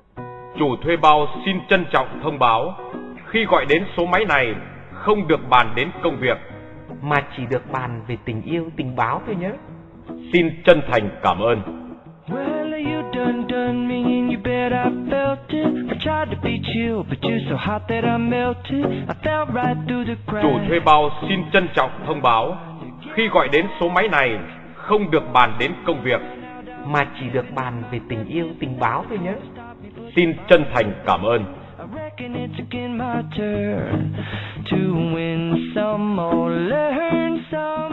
Chủ thuê bao xin trân trọng thông báo, khi gọi đến số máy này không được bàn đến công việc, mà chỉ được bàn về tình yêu tình báo thôi nhé. Xin chân thành cảm ơn. Well, you done me and you bet I felt it. I tried to be chill, but you're so hot that I melted. I fell right through the cracks. Chủ thuê bao xin trân trọng thông báo, khi gọi đến số máy này không được bàn đến công việc, mà chỉ được bàn về tình yêu tình báo thôi nhé. Xin chân thành cảm ơn. I reckon it's again my turn to win some or learn some.